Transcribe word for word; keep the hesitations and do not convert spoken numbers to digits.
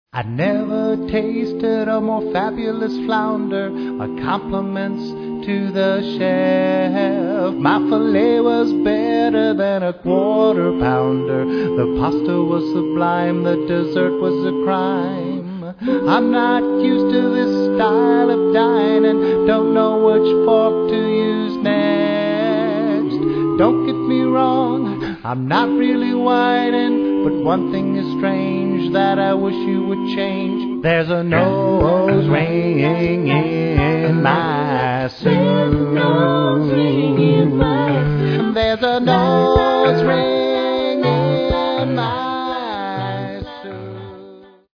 I never tasted a more fabulous flounder. My compliments to the chef. My filet was better than a quarter pounder. The pasta was sublime, the dessert was a crime. I'm not used to this style of dining, don't know which fork to use next. Don't get me wrong, I'm not really whining, but one thing is strange that I wish you would change. There's a nose ring in my suit.